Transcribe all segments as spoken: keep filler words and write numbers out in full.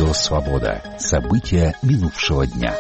Радио «Свобода». События минувшего дня.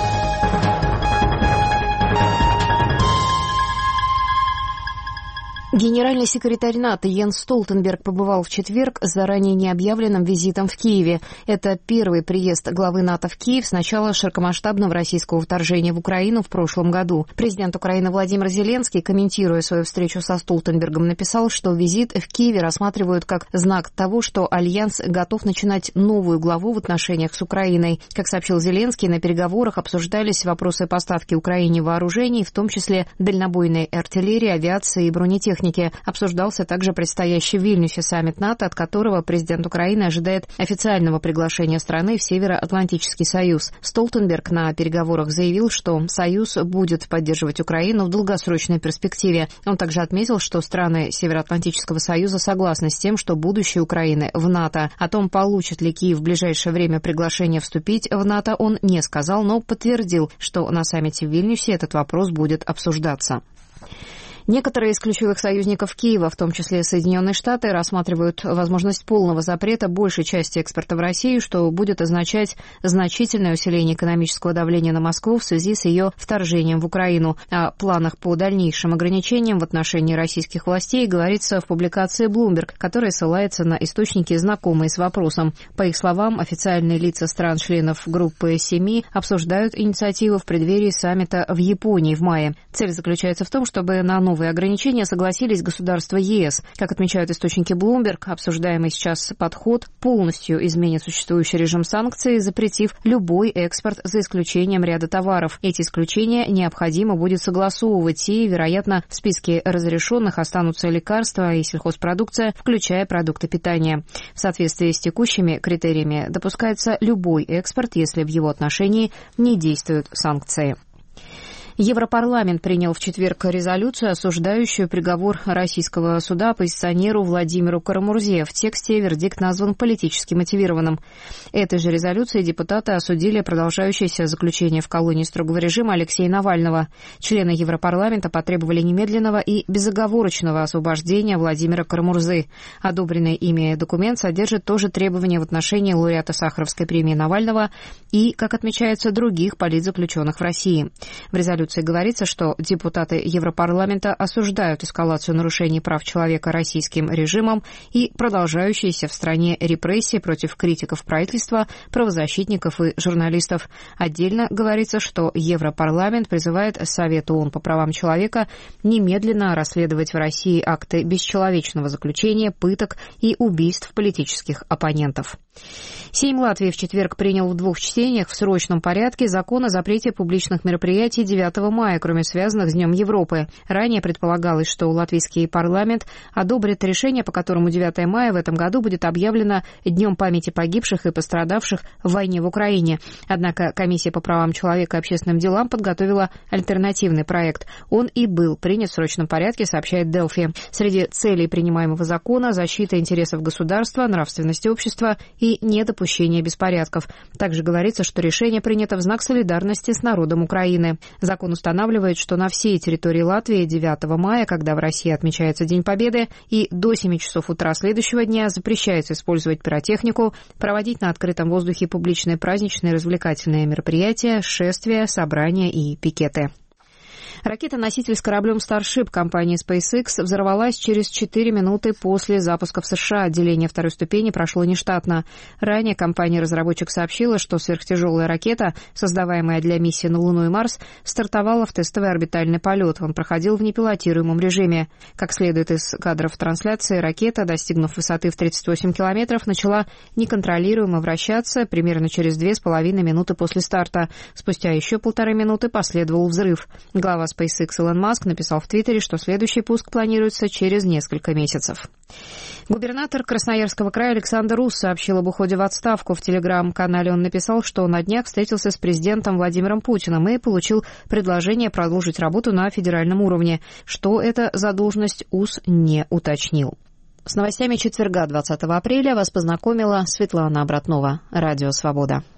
Генеральный секретарь НАТО Йенс Столтенберг побывал в четверг с заранее необъявленным визитом в Киеве. Это первый приезд главы НАТО в Киев с начала широкомасштабного российского вторжения в Украину в прошлом году. Президент Украины Владимир Зеленский, комментируя свою встречу со Столтенбергом, написал, что визит в Киеве рассматривают как знак того, что Альянс готов начинать новую главу в отношениях с Украиной. Как сообщил Зеленский, на переговорах обсуждались вопросы поставки Украине вооружений, в том числе дальнобойной артиллерии, авиации и бронетехники. Обсуждался также предстоящий в Вильнюсе саммит НАТО, от которого президент Украины ожидает официального приглашения страны в Североатлантический союз. Столтенберг на переговорах заявил, что Союз будет поддерживать Украину в долгосрочной перспективе. Он также отметил, что страны Североатлантического союза согласны с тем, что будущее Украины в НАТО. О том, получит ли Киев в ближайшее время приглашение вступить в НАТО, он не сказал, но подтвердил, что на саммите в Вильнюсе этот вопрос будет обсуждаться. Некоторые из ключевых союзников Киева, в том числе Соединенные Штаты, рассматривают возможность полного запрета большей части экспорта в Россию, что будет означать значительное усиление экономического давления на Москву в связи с ее вторжением в Украину. О планах по дальнейшим ограничениям в отношении российских властей говорится в публикации Bloomberg, которая ссылается на источники, знакомые с вопросом. По их словам, официальные лица стран-членов группы семи обсуждают инициативу в преддверии саммита в Японии в мае. Цель заключается в том, чтобы на новые ограничения согласились государства ЕС. Как отмечают источники Bloomberg, обсуждаемый сейчас подход полностью изменит существующий режим санкций, запретив любой экспорт за исключением ряда товаров. Эти исключения необходимо будет согласовывать, и, вероятно, в списке разрешенных останутся лекарства и сельхозпродукция, включая продукты питания. В соответствии с текущими критериями допускается любой экспорт, если в его отношении не действуют санкции. Европарламент принял в четверг резолюцию, осуждающую приговор российского суда оппозиционеру Владимиру Карамурзе. В тексте вердикт назван политически мотивированным. Этой же резолюцией депутаты осудили продолжающееся заключение в колонии строгого режима Алексея Навального. Члены Европарламента потребовали немедленного и безоговорочного освобождения Владимира Карамурзы. Одобренный ими документ содержит тоже требования в отношении лауреата Сахаровской премии Навального и, как отмечается, других политзаключенных в России. В резолюции В резолюции говорится, что депутаты Европарламента осуждают эскалацию нарушений прав человека российским режимом и продолжающиеся в стране репрессии против критиков правительства, правозащитников и журналистов. Отдельно говорится, что Европарламент призывает Совет ООН по правам человека немедленно расследовать в России акты бесчеловечного заключения, пыток и убийств политических оппонентов. Сейм Латвии в четверг принял в двух чтениях в срочном порядке закон о запрете публичных мероприятий девятого мая, кроме связанных с Днем Европы. Ранее предполагалось, что латвийский парламент одобрит решение, по которому девятое мая в этом году будет объявлено Днем памяти погибших и пострадавших в войне в Украине. Однако Комиссия по правам человека и общественным делам подготовила альтернативный проект. Он и был принят в срочном порядке, сообщает Делфи. Среди целей принимаемого закона – защита интересов государства, нравственности общества и недопущение беспорядков. Также говорится, что решение принято в знак солидарности с народом Украины. Закон устанавливает, что на всей территории Латвии девятого мая, когда в России отмечается День Победы, и до семи часов утра следующего дня запрещается использовать пиротехнику, проводить на открытом воздухе публичные праздничные развлекательные мероприятия, шествия, собрания и пикеты. Ракета-носитель с кораблем Starship компании SpaceX взорвалась через четыре минуты после запуска в США. Отделение второй ступени прошло нештатно. Ранее компания-разработчик сообщила, что сверхтяжелая ракета, создаваемая для миссии на Луну и Марс, стартовала в тестовый орбитальный полет. Он проходил в непилотируемом режиме. Как следует из кадров трансляции, ракета, достигнув высоты в тридцать восемь километров, начала неконтролируемо вращаться примерно через две с половиной минуты после старта. Спустя еще полторы минуты последовал взрыв. Глава SpaceX Илон Маск написал в Твиттере, что следующий пуск планируется через несколько месяцев. Губернатор Красноярского края Александр Ус сообщил об уходе в отставку. В телеграм-канале он написал, что на днях встретился с президентом Владимиром Путиным и получил предложение продолжить работу на федеральном уровне. Что это за должность, Ус не уточнил. С новостями четверга, двадцатого апреля, вас познакомила Светлана Обратнова. Радио «Свобода».